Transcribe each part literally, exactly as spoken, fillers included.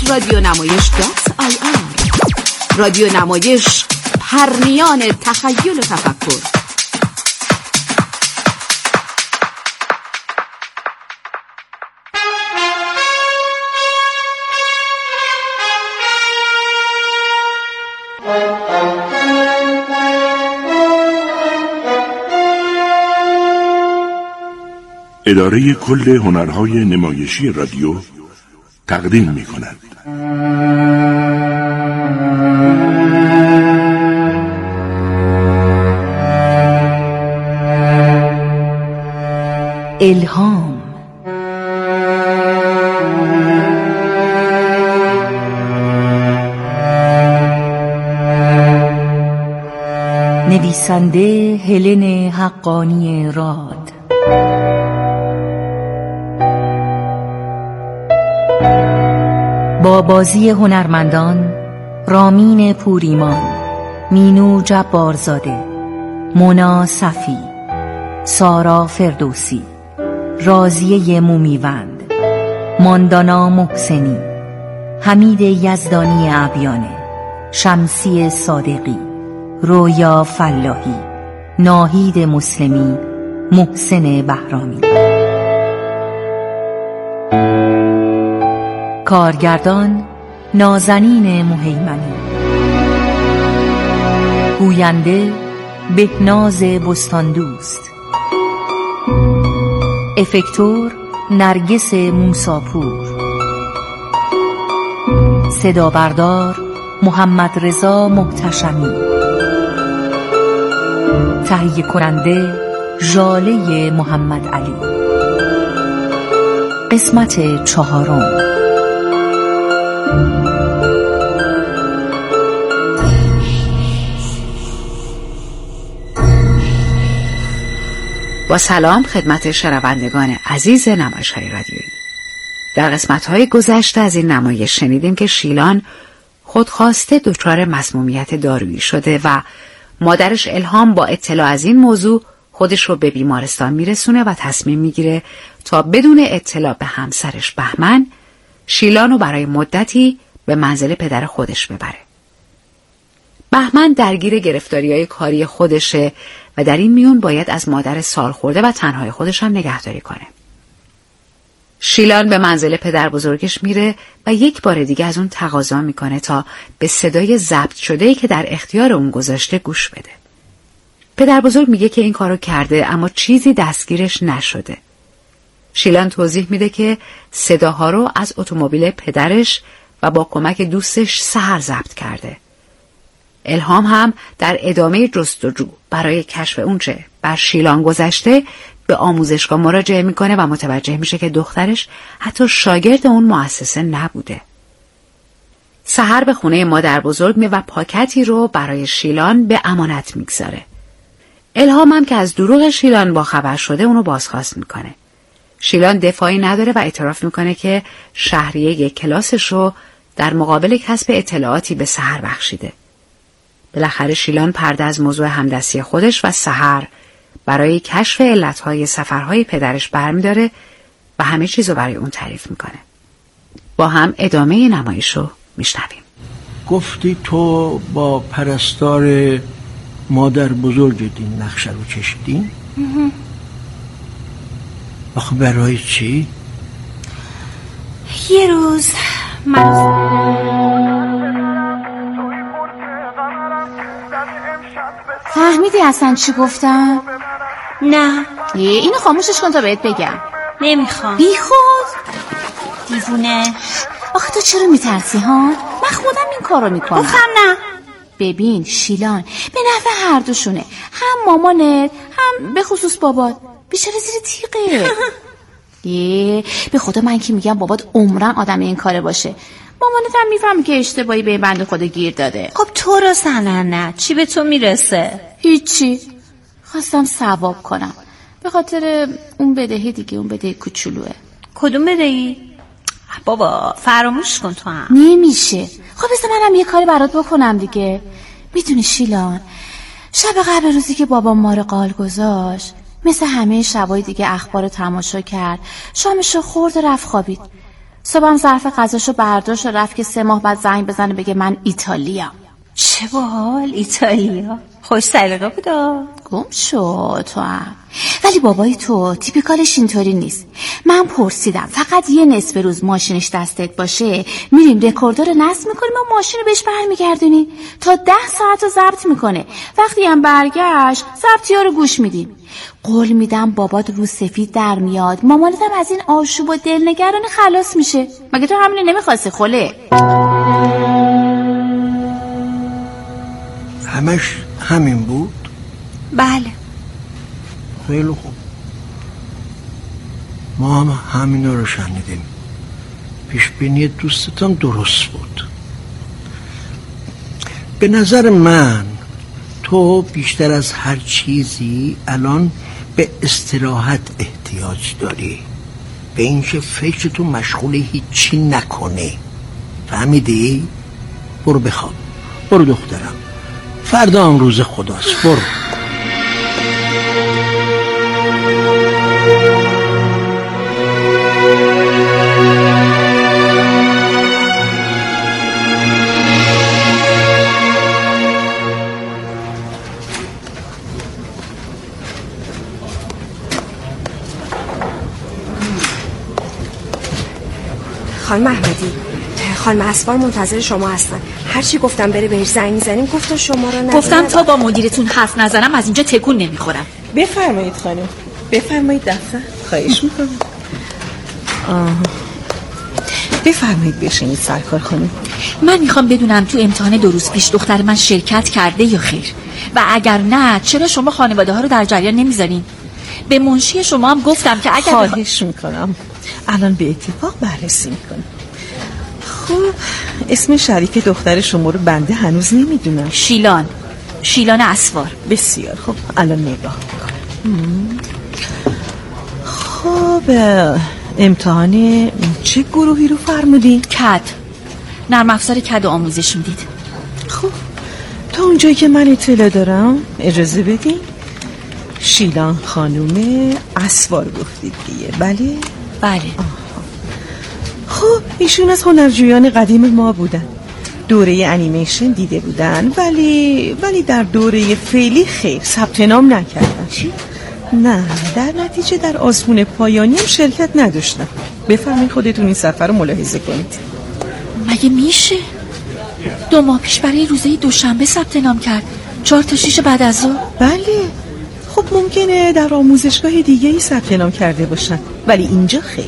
رادیو نمایش دات آی آر. رادیو نمایش، پرنیان تخیل و تفکر. اداره کل هنرهای نمایشی رادیو تقدیم می کند. الهام. نویسنده هلن حقانی راد. با بازی هنرمندان رامین پوریمان، مینو جبارزاده، مونا صفی، سارا فردوسی، راضیه مومیوند، ماندانا محسنی، حمید یزدانی عبیانه، شمسی صادقی، رویا فلاحی، ناهید مسلمی، محسن بهرامی. کارگردان نازنین مهیمنی. گوینده بهناز بستاندوست. افکتور نرگس موساپور. صدا بردار محمد رضا محتشمی. تهیه کننده ژاله محمد علی. قسمت چهارم. با سلام خدمت شنوندگان عزیز نمایش‌های رادیویی. در قسمت‌های گذشته از این نمایش شنیدیم که شیلان خودخواسته دچار مسمومیت دارویی شده و مادرش الهام با اطلاع از این موضوع خودش رو به بیمارستان میرسونه و تصمیم میگیره تا بدون اطلاع به همسرش بهمن شیلان رو برای مدتی به منزل پدر خودش ببره. بهمن درگیر گرفتاری‌های کاری خودشه و در این میون باید از مادر سالخورده و تنهای خودش هم نگهداری کنه. شیلان به منزل پدر بزرگش میره و یک بار دیگه از اون تقاضا میکنه تا به صدای ضبط شده‌ای که در اختیار اون گذاشته گوش بده. پدر بزرگ میگه که این کارو کرده اما چیزی دستگیرش نشده. شیلان توضیح میده که صداها رو از اتومبیل پدرش و با کمک دوستش سحر ضبط کرده. الهام هم در ادامه جستجو برای کشف اونچه بر شیلان گذشته به آموزشگاه مراجعه میکنه و متوجه میشه که دخترش حتی شاگرد اون مؤسسه نبوده. سحر به خونه مادر بزرگ میره و پاکتی رو برای شیلان به امانت میگذاره. الهام هم که از دروغ شیلان با خبر شده اونو بازخواست میکنه. شیلان دفاعی نداره و اعتراف میکنه که شهریه یک کلاسش رو در مقابل کسب اطلاعاتی به سحر بخشیده. بالاخره شیلان پرده از موضوع همدستی خودش و سحر برای کشف علتهای سفرهای پدرش برمیداره و همه چیزو برای اون تعریف میکنه. با هم ادامه نمایش رو میشنویم. گفتی تو با پرستار مادر بزرگ این نقشه رو کشیدی؟ آخه برای چی؟ یه روز من فهمیدی اصلا چی گفتم؟ نه. اینو خاموشش کن تا بهت بگم. نمیخوام. بی خود دیوونه. آخه تو چرا میترسی ها؟ من خودم این کارو میکنم. گفتم نه. ببین شیلان به نفع هر دوشونه، هم مامانت هم به خصوص بابات. بیچاره زیر تیغه. یه به خدا من که میگم بابات عمرن آدم این کاره باشه. مامانت هم میفهمی که اشتباهی به این بنده خدا گیر داده. خب تو رو سنن نه چی به تو میرسه؟ هیچی، خواستم ثواب کنم به خاطر اون بدهی دیگه. اون بدهی کوچولوه. کدوم بدهی؟ بابا فراموش کن تو هم. نمیشه. خب بس منم یه کاری برات بکنم دیگه. میدونی شیلان، شب قبل روزی که بابام ما رو قال گذاشت مثل همه شبای دیگه اخبار تماشا کرد، شامشو خورد و رفت خوابید. صبحم ظرف غذاشو برداشت و رفت که سه ماه بعد زنگ بزنه بگه من ایتالیا. چه باحال، ایتالیا خوش سلیقه بودا. گم شو تو هم. ولی بابای تو تیپیکالش اینطوری نیست. من پرسیدم فقط یه نصف روز ماشینش دستت باشه میریم رکوردر رو نصب میکنیم و ماشین رو بهش برمیگردونیم تا ده ساعت رو ضبط میکنه. وقتی هم برگشت ضبطی ها رو گوش میدیم. قول میدم بابات رو سفید در میاد، مامانتم از این آشوب و دلنگرانی خلاص میشه. مگه تو همینو نمیخواستی خله؟ همش همین بود؟ بله. خیلی خوب. ما هم همینا رو شنیدیم. پیش بینی دوستتان درست بود. به نظر من تو بیشتر از هر چیزی الان به استراحت احتیاج داری، به اینکه فکر تو مشغول هیچی نکنه. فهمیدی؟ برو بخواب. برو دخترم، فردا هم روز خداست. برو. خانم احمدی، خانم اسفار منتظر شما هستن. هرچی گفتم بره بهش زنگ میزنیم گفتن شما رو نزنم. گفتم تا با مدیرتون حرف نزنم از اینجا تکون نمیخورم. بفرمایید خانم، بفرمایید دفتر. خواهش میکنم. بفرمایید بشینید سرکار خانم. من میخوام بدونم تو امتحان دو روز پیش دختر من شرکت کرده یا خیر، و اگر نه چرا شما خانواده ها رو در جریان نمیذارین؟ به منشی شما هم گفتم که اگر خواهش میکنم الان به اتفاق بررسی میکنم. خب اسم شریک دختر شما رو بنده هنوز نمیدونم. شیلان، شیلان اسوار. بسیار خب الان نگاه میکنم. خب امتحان چه گروهی رو فرمودین؟ کد، نرم افزار کد آموزش میدید. خب تا اونجایی که من اطلاع دارم اجازه بدین. شیلان خانوم اسوار گفتید دیگه؟ بله بله. خب ایشون از هنرجویان قدیم ما بودن. دوره انیمیشن دیده بودن ولی ولی در دوره فعلی خیر ثبت نام نکردن. چی؟ نه، در نتیجه در آزمون پایانی هم شرکت نداشتن. بفرمایید خودتون این سفر رو ملاحظه کنید. مگه میشه؟ دو ماه پیش برای روزه دوشنبه ثبت نام کرد، چهار تا شیش بعد از ظهر. بله. خب ممکنه در آموزشگاه دیگه ای ثبت نام کرده باشن ولی اینجا خیر.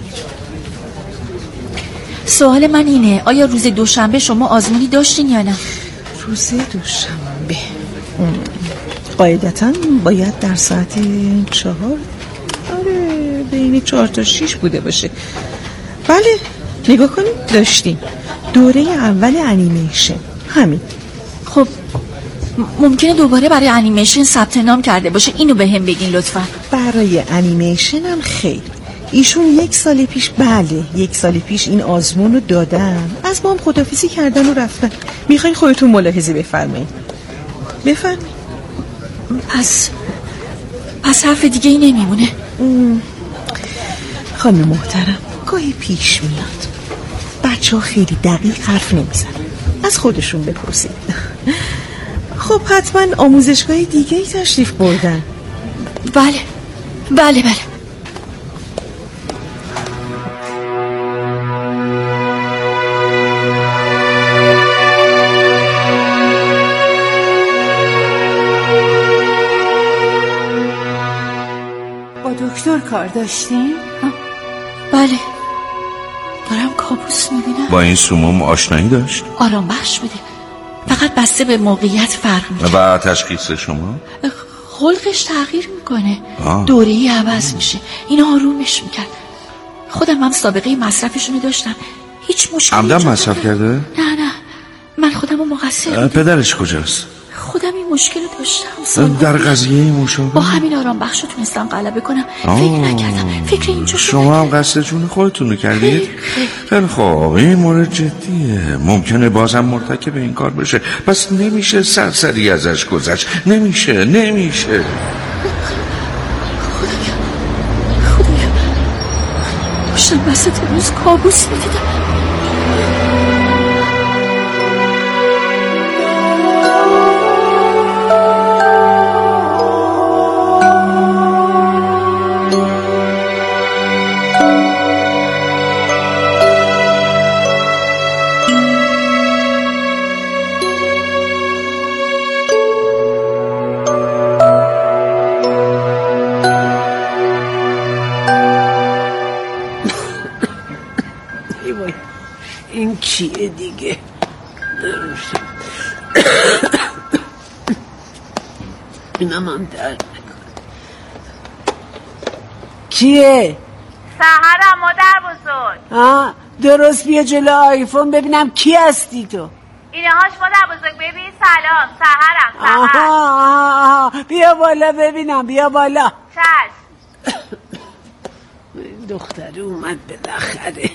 سوال من اینه آیا روز دوشنبه شما آزمونی داشتین یا نه؟ روز دوشنبه قاعدتاً باید در ساعت چهار، آره بین چهار تا شیش بوده باشه. بله نگاه کنید داشتیم دوره اول انیمیشن. همین. خب ممکنه دوباره برای انیمیشن ثبت نام کرده باشه، اینو به هم بگین لطفا. برای انیمیشن هم خیر. ایشون یک سال پیش بله یک سال پیش این آزمون رو دادن، از ما هم خداحافظی کردن و رفتن. میخواین خودتون ملاحظه بفرمایید. بفرمایید. پس پس حرف دیگه ای نمیمونه. خانم محترم گاهی پیش میاد بچه ها خیلی دقیق حرف نمیزنن، از خودشون بپرسید. خب حتما آموزشگاه دیگه ای تشریف بردن. بله بله بله. دکتر کار داشتین؟ بله دارم کابوس میبینم. با این سموم آشنایی داشت؟ آرام بخش بوده، فقط بسته به موقعیت فرق میکنه. و تشخیص شما؟ خلقش تغییر میکنه، دوره‌ای عوض میشه، این آرومش میکرد. خودم هم سابقه مصرفشونو داشتم، هیچ مشکلی عمدن مصرف کرده؟ نه نه من خودم رو مقصر. پدرش کجاست؟ خودم این مشکل رو داشتم در قضیه مشابه با همین آرام بخش رو تونستم غلبه کنم. فکر نکردم فکر اینجا شما هم قصد جون خودتون رو کردید؟ خیلی خب این مورد جدیه، ممکنه بازم مرتکب این کار بشه، پس نمیشه سرسری ازش گذشت. نمیشه نمیشه داشتم وسط روز کابوس میدیدم. این کیه دیگه؟ اینم هم درد نکنه. کیه؟ سحرم مادر بزرگ. آه درست بیا جلو آیفون ببینم کی هستی تو. اینه هاش مادر بزرگ. ببین سلام سحرم. سحر. آها آها آها. بیا بالا ببینم بیا بالا. چشم. دختره اومد بالاخره.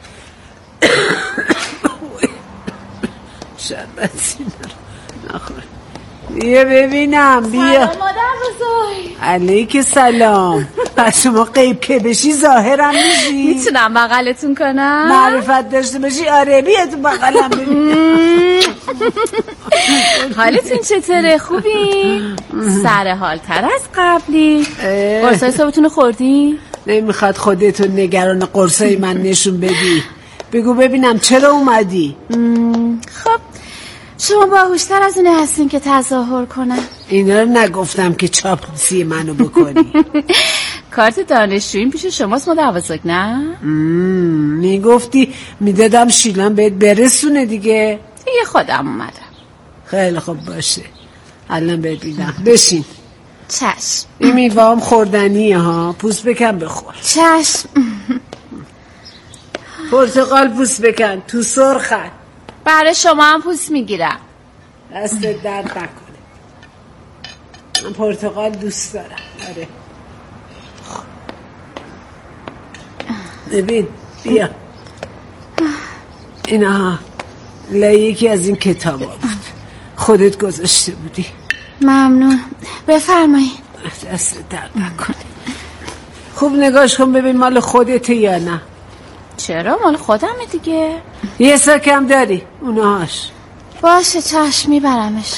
شربتی نخور. بیا ببینم بیا. سلام مادر بزرگ. علیک سلام. پس شما غیب که بشی ظاهرم میشی. میتونم بغلتون کنم؟ معرفت داشته باشی آره بیا تو بغلم ببینم. حالتون چطوره؟ خوبی؟ سر حال تر از قبلی. قرصای صبحتون خوردی؟ نمیخواد خودتون نگران قرصای من نشون بدی. بگو ببینم چرا اومدی؟ خب شما باهوشتر از اونه هستین که تظاهر کنم. اینا رو نگفتم که چاپلوسی منو بکنی. کارت دانشجوییم پیش شماست مادر بزرگ نه؟ میگفتی میدادم شیلان بهت برسونه دیگه. دیگه خودم اومدم. خیلی خوب باشه الان بهت میدم. بشین. چشم. این میوام خوردنیه ها. پوست بکن بخور. چشم. پرتقال پوست بکن تو سرخت. برای شما هم پوست میگیرم. دست درد نکنه. من پرتقال دوست دارم. آره ببین بیا اینا لای یکی از این کتابا بود خودت گذاشته بودی. ممنون بفرمایید. دست درد نکنه. خوب نگاش کن ببین مال خودته یا نه. چرا مال خودمه دیگه. یه سکم داری اونهاش. باشه چشم میبرمش.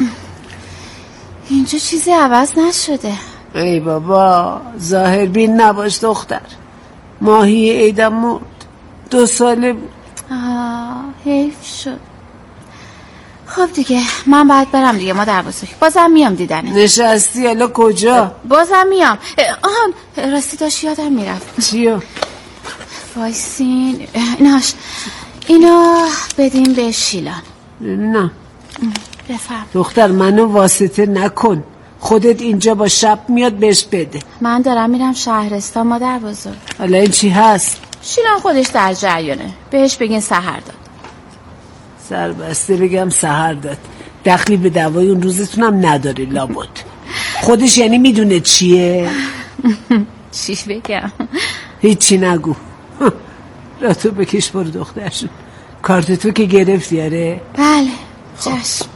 اینجا چیزی عوض نشده. ای بابا ظاهر بین نباش دختر. ماهی عیدم مرد دو ساله بود. آه حیف شد. خب دیگه من باید برم دیگه مادر بزرگ. بازم میام دیدنه. نشستی الا کجا؟ بازم میام. آهان راستی داشت یادم میرفت. چیو؟ وایسین ایناش اینو بدیم به شیلان. نه بفرم. دختر منو واسطه نکن. خودت اینجا با شب میاد بهش بده. من دارم میرم شهرستان مادر بزرگ. حالا این چی هست؟ شیلان خودش در جریانه. بهش بگین سحر داد. سربسته بگم سحر داد. دخلی به دوای اون روزتونم نداره لابد. خودش یعنی میدونه چیه؟ چی بگم؟ هیچی نگو. را تو بکش برو دخترشون. کارت تو که گرفتی آره؟ بله چشم.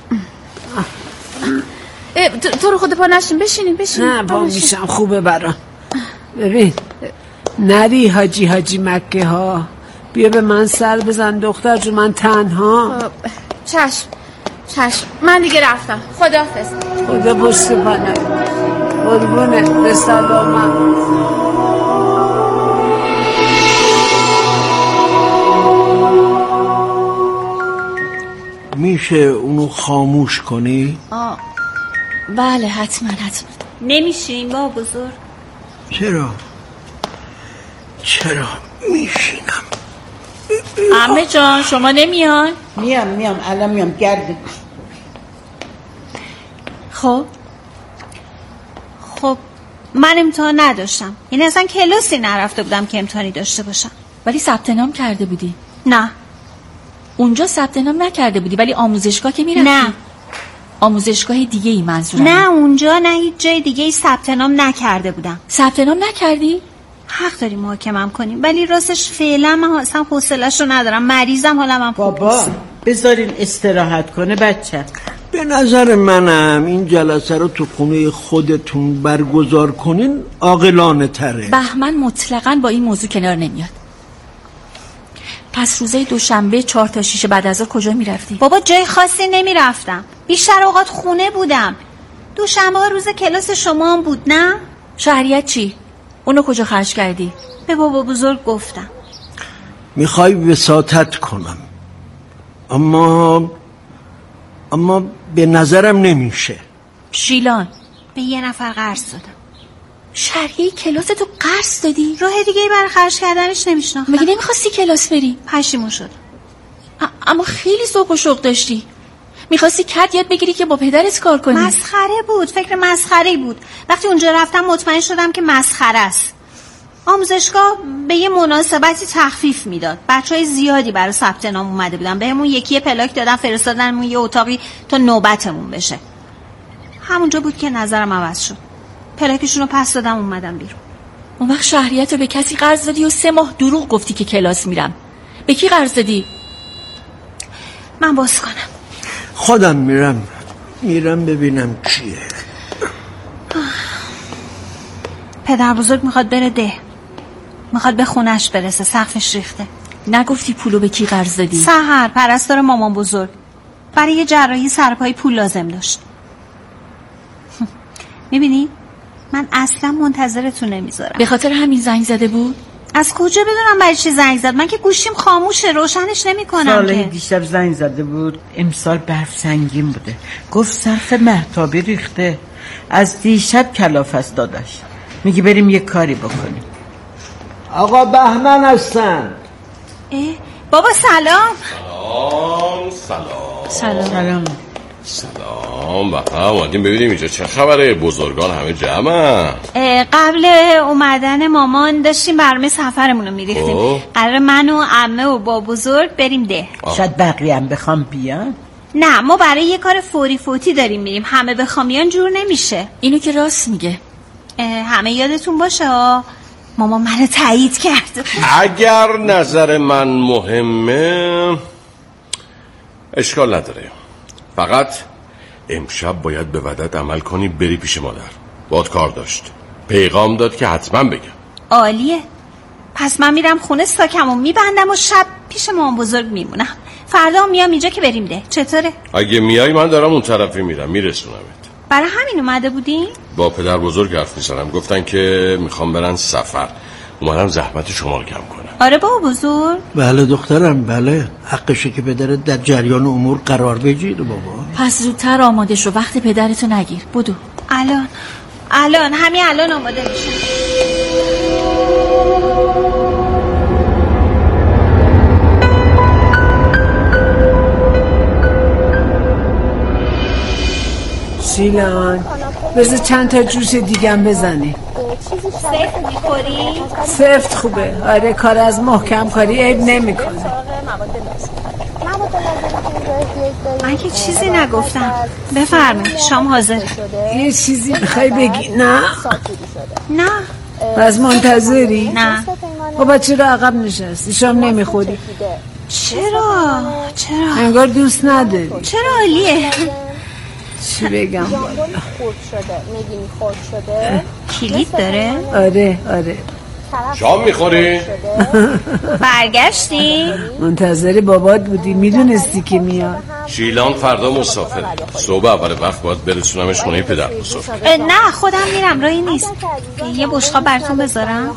تو, تو رو خود پا نشین بشینین بشینین. نه پا میشم خوبه برام. ببین نری حاجی حاجی مکه ها. بیا به من سر بزن دختر جو من تنها. چشم چشم من دیگه رفتم. خداحافظ. خدا پشت پناه. قربونه به سلامت. میشه اونو خاموش کنی؟ آه بله حتما حتما. نمیشین با بزرگ؟ چرا؟ چرا میشینم؟ عمه جان شما نمیان؟ میام میام الان میام گردی. خب خب من امتحان نداشتم. یعنی اصلا کلاسی نرفته بودم که امتحانی داشته باشم. ولی ثبت نام کرده بودی؟ نه اونجا ثبت نام نکرده بودی ولی آموزشگاه که میرفتی؟ نه آموزشگاه دیگه ای منظورم. نه اونجا نه هیچ جای دیگه ای ثبت نام نکرده بودم. ثبت نام نکردی؟ حق داری محاکمم کنیم ولی راستش فعلا من اصلا حوصله‌اش رو ندارم. مریضم حالم هم بابا بذارین استراحت کنه بچه. به نظر منم این جلسه رو تو خونه خودتون برگزار کنین عاقلانه تره. بهمن مطلقاً با این موضوع کنار نمیاد. پس روزه دوشنبه چهار تا شیش بعد از ظهر کجا میرفتی؟ بابا جای خاصی نمیرفتم، بیشتر اوقات خونه بودم. دوشنبه روز کلاس شما هم بود نه؟ شهریت چی؟ اونو کجا خرج کردی؟ به بابا بزرگ گفتم. میخوای وساطت کنم، اما اما به نظرم نمیشه. شیلان، به یه نفر قرض دادم. شهریه کلاس تو قرض دادی؟ راه دیگه ای برای خرج کردنش نمیشناختم. مگه نمیخواستی کلاس بری؟ پشیمون شدم. اما خیلی ذوق و شوق داشتی. میخواستی کد یاد بگیری که با پدرت کار کنی. مسخره بود، فکر مسخره بود. وقتی اونجا رفتم مطمئن شدم که مسخره است. آموزشگاه به یه مناسبتی تخفیف میداد. بچهای زیادی برای ثبت نام اومده بودن. بهمون یکی پلاک دادن فرستادنمون یه اتاقی تا نوبتمون بشه. همونجا بود که نظرم عوض شد. پلاکشون رو پس دادم اومدم بیرون. اون وقت شهریت رو به کسی قرض دادی و سه ماه دروغ گفتی که کلاس میرم. به کی قرض دادی؟ من باز کنم. خودم میرم میرم ببینم چیه. پدر بزرگ میخواد بره ده، میخواد به خونش برسه، سقفش ریخته. نگفتی پولو به کی قرض دادی؟ سحر، پرستار مامان بزرگ، برای یه جراحی سرپای پول لازم داشت. میبینی من اصلا منتظرتون نمیذارم. به خاطر همین زنگ زده بود؟ از کجا بدونم برای چی زنگ زد؟ من که گوشیم خاموشه، روشنش نمیکنم. ساله که دیشب زنگ زده بود، امسال برف سنگین بوده، گفت صرف مهتابی ریخته، از دیشب کلافست دادش، میگه بریم یه کاری بکنیم. آقا بهمن هستن. بابا سلام. سلام سلام سلام سلام سلام. بخم اومدیم ببینیم اینجا چه خبره، بزرگان همه جمع. قبل اومدن مامان داشتیم برنامه سفرمون رو میریختیم. قرار من و عمه و با بزرگ بریم ده. شاید بقیه هم بخوام بیان. نه، ما برای یه کار فوری فوتی داریم میریم، همه بخوام بیان جور نمیشه. اینو که راست میگه. همه یادتون باشه مامان منو تایید کرد. اگر نظر من مهمه اشکال نداره، فقط امشب باید به وعدت عمل کنی، بری پیش مادر. باید کار داشت، پیغام داد که حتما بگم. عالیه. پس من میرم خونه، ساکمو میبندم و شب پیش مامان بزرگ میمونم. فردا میام اینجا که بریم ده. چطوره؟ اگه میای من دارم اون طرفی میرم، میرسونمت. برای همین اومده بودین؟ با پدر بزرگ حرف میزنم، گفتن که میخوام برن سفر، اومدم زحمت شما رو کم کنم. آره بابا بزرگ. بله دخترم، بله حقشه که پدرت در جریان امور قرار بگیره بابا. پس زودتر آماده شو، وقت پدرتو نگیر. بدو. الان الان همین الان آماده میشم. شیلان بذار چند تا جوش دیگم بزنی. سفت میخوری؟ سفت خوبه. آره کار از محکم کاری عیب نمیکنه. من که چیزی نگفتم. بفرمایید شام حاضره. یه چیزی میخوای بگی؟ نه نه. پس منتظری؟ نه. بابا چرا عقب نشستی؟ شام نمیخوری؟ چرا؟ چرا؟ انگار دوست نداری. چرا؟ عالیه. چی بگم بالا؟ کلید داره؟ آره آره. شام میخوری؟ برگشتی؟ منتظر بابات بودی، میدونستی که میاد. شیلان فردا مسافره، صبح اول وقت باید برسونمش خونه پدر بزرگ. نه خودم میرم، راهی نیست. یه بشقاب براتون بذارم.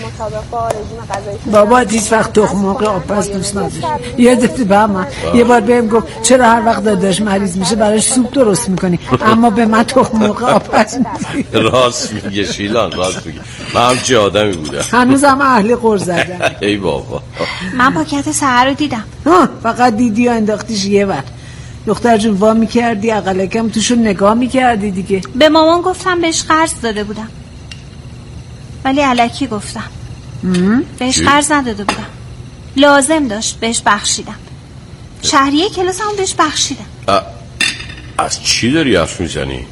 بابات هیچ وقت تخم مرغ آبپز دوست نداشت. یادت به من یه بار بهم گفت چرا هر وقت داداش مریض میشه براش سوپ درست میکنی، اما به من تخم مرغ آبپز میدی. راست میگه شیلان، راست میگه. من همچی آدمی بودم. هنوزم اهل قر زدن. ای بابا. من پاکت سحر رو دیدم. فقط دیدی و انداختیش یه وقت. دختر جون وا میکردی اقلکم توشون نگاه میکردی دیگه. به مامان گفتم بهش قرض داده بودم، ولی الکی گفتم. بهش قرض نداده بودم، لازم داشت بهش بخشیدم. شهریه کلاس هم بهش بخشیدم. از چی داری حرف میزنی؟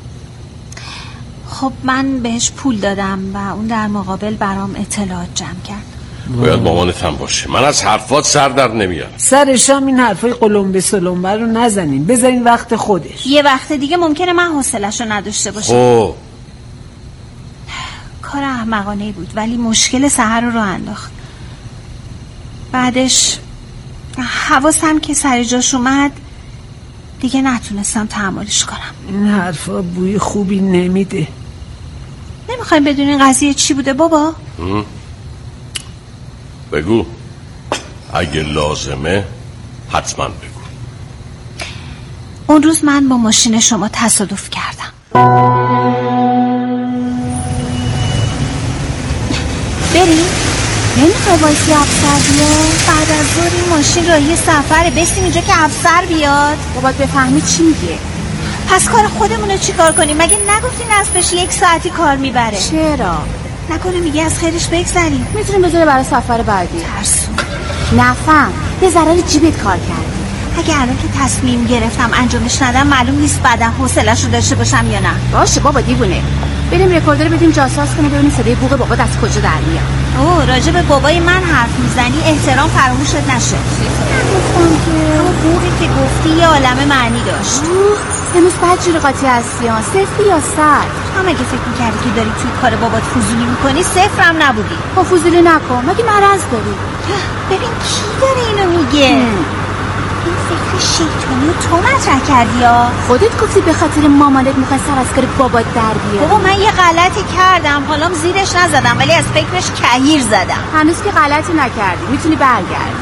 خب من بهش پول دادم و اون در مقابل برام اطلاعات جمع کرد. باید مامانت هم باشه، من از حرفات سر در نمیارم. سر شام این حرفای قلمبه سلمبه رو نزنین، بذارین وقت خودش. یه وقت دیگه ممکنه من حوصله‌شو نداشته باشم. خب کار احمقانه بود ولی مشکل سحر رو راه انداخت. بعدش حواسم که سر جاش اومد دیگه نتونستم تحملش کنم. این حرفا بوی خوبی نمیده. نمیخوایم بدونین قضیه چی بوده بابا؟ بگو، اگه لازمه حتما بگو. اون روز من با ماشین شما تصادف کردم. بریم؟ نمیخوای وایسی افسر بیاد؟ بعد از ظهر این ماشین راهی سفره، بسیم اینجا که افسر بیاد. بابات بفهمی چی میگه؟ پس کار خودمونو چی کار کنیم؟ مگه نگفتین اسبش یک ساعتی کار میبره؟ چرا؟ نکنه میگه از خیرش بگذریم؟ میتونیم بذاره برای سفر بعدی. ترسون نفهم به ضرر جیبت کار کردی. اگه الان که تصمیم گرفتم انجامش ندم معلوم نیست بعدا حوصله‌شو داشته باشم یا نه. باشه بابا دیوونه. بریم رکوردر بدیم جاساز کنه ببینیم صدای بوق بابات از کجا در میاد. اوه راجع به بابای من حرف میزنی احترام فراموشت نشه. گفتم که بوقی که گفتی یه عالمه معنی داشت. هنوز بعد جور قاطی هستی ها، صفری یا صد؟ هم اگه فکر میکردی که داری توی کار بابات فضولی میکنی صفرم نبودی. با فضولی نکن، مگه مرض داری؟ ببین کی داره اینو میگه؟ این فکر شیطانی رو تو مطرح کردی یا؟ خودت گفتی به خاطر مامانت میخوای سر از کار بابات در بیاری. بابا من یه غلطی کردم، حالا زیرش نزدم ولی از فکرش کهیر زدم. هنوز که غلطی نکردی، میتونی برگردی.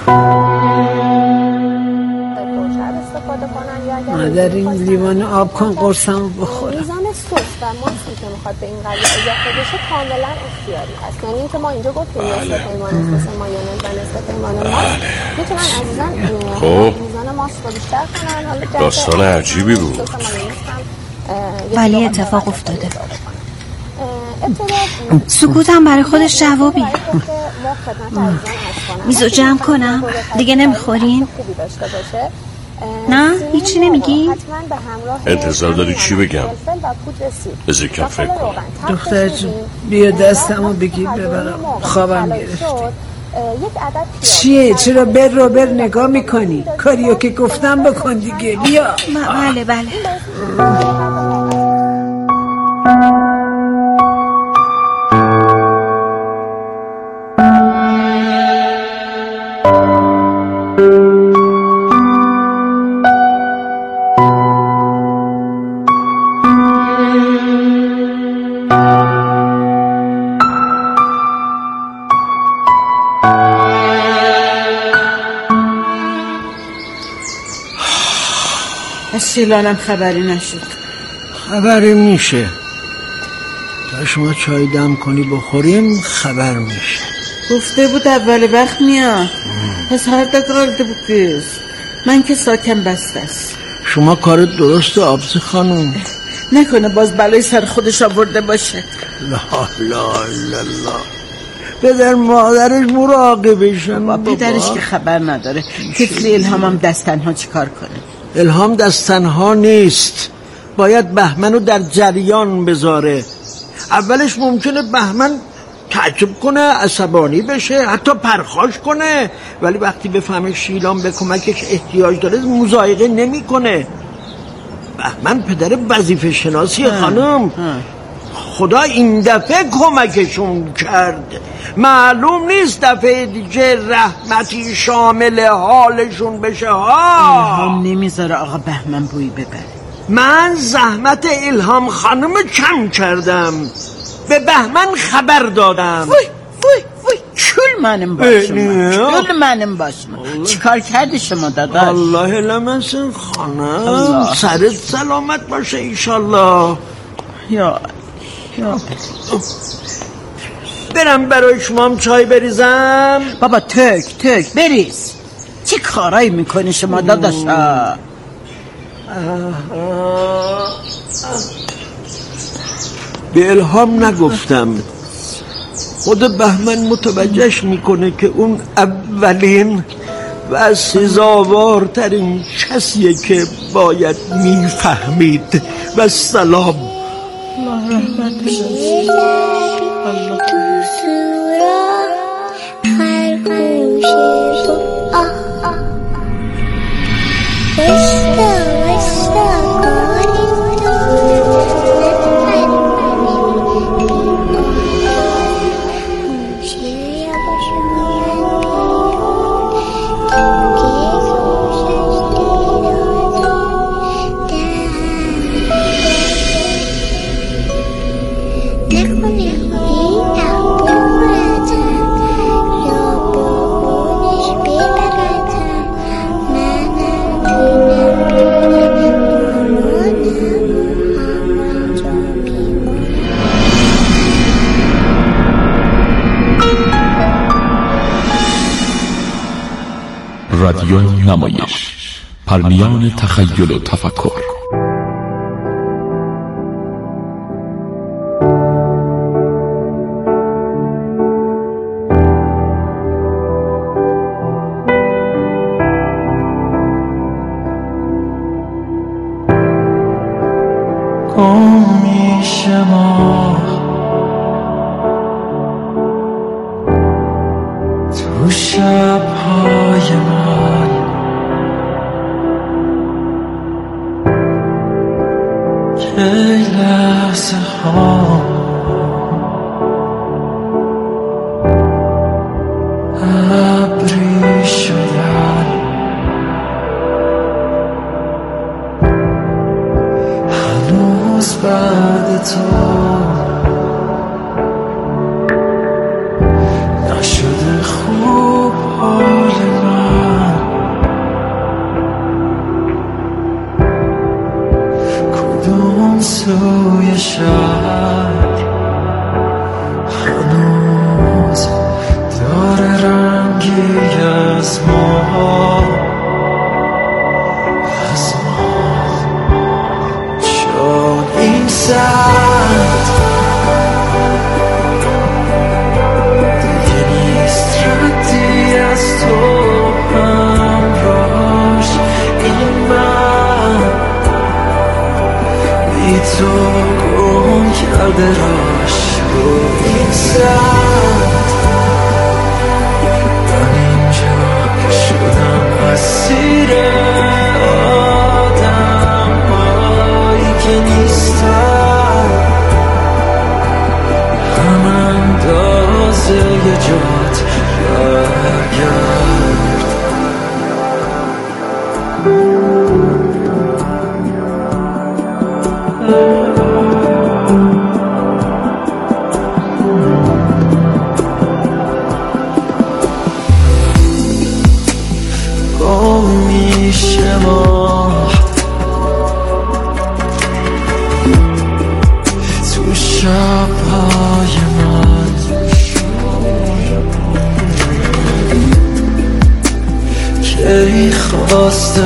مادر این لیوان آب کن قرصمو بخورم. میزان سس و ماسی که میخواد به این قضیه اضافه بشه کاملا اختیاری هست. یعنی اینکه ما اینجا گفتیم نسبت پیمان اساس مایونز و نسبت پیمان ماست میتونن عزیزان میزان ماست رو بیشتر کنن. حالا داستان عجیبی بود ولی اتفاق افتاده. سکوتم برای خودش جوابی. میزو جمع کنم دیگه نمیخورین؟ نه؟ هیچی نمیگی؟ انتظار داری چی بگم؟ بذار کم فکر کنم. دختر جون بیا دستمو بگیر ببرم، خوابم گرفت. چیه؟ چرا بر رو بر نگاه میکنی؟ کاریو که گفتم بکن دیگه. بیا. بله بله. شیلانم خبری نشد. خبری میشه تا شما چای دم کنی بخوریم خبر میشه. گفته بود اول وقت میاد. پس هر دقیقه بود کس من که ساکن بسته است. شما کار درست آبزی خانم. نکنه باز بلای سر خودش آورده باشه. لا لا لا لا پدر مادرش مراقبشن. با پدرش که خبر نداره. طفل الهام هم دستنها چیکار کنه؟ الهام دستنها نیست، باید بهمنو در جریان بذاره. اولش ممکنه بهمن تعجب کنه، عصبانی بشه، حتی پرخاش کنه، ولی وقتی بفهمه شیلان به کمکش احتیاج داره مضایقه نمی کنه. بهمن پدر وظیفه شناسی خانم. خدا این دفعه کمکشون کرد، معلوم نیست دفعه دیگه رحمتی شامل حالشون بشه ها. الهام نمیذاره آقا بهمن بویی ببره. من زحمت الهام خانم کم کردم، به بهمن خبر دادم. وای وای وای چول منم باشم، چول منم باشم. چیکار کردی شما داداش؟ الله لمسن خانم، سرت سلامت باشه ایشالله. یا یا برم برای شما هم چای بریزم؟ بابا تک تک بریز. چی کارایی میکنی شما داداشا؟ به الهام نگفتم، خود بهمن متوجهش میکنه که اون اولین و سزاوارترین کسیه که باید میفهمید. و سلام. الله رحمت رادیو نمایش، پرنیان تخیل و تفکر. گم میشه ما تو شب‌های من، کی لحظه ها ابری شدن، هنوز بعد تو نشده خوب حال من. کدوم سوی شهر هنوز داره رنگی از ما، از ما، چون این سمت دیگه نیست ردی از تو همراهش. این من بی تو گم کرده راش رو این سمت. من اینجا شدم اسیر آدم هایی که نیستن، هم اندازه یه جات برگرد. گم میشه ما تو شب‌های من، کی خواسته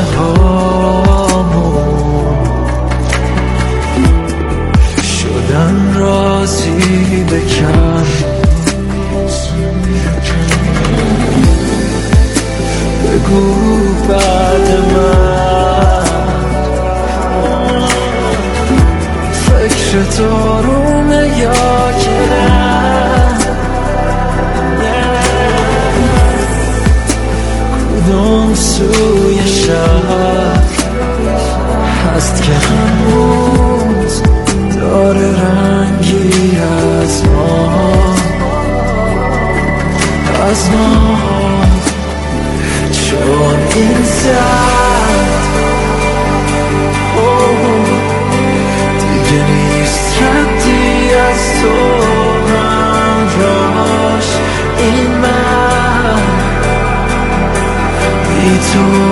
هامون شدن راضی بکن. بگو بعد من فکر دارونه یا که کدوم سوی شهر هست که هنوز داره رنگی از ما، از ما، چون این سمت دیگه نیست ردی از تو همراهش. این من بی تو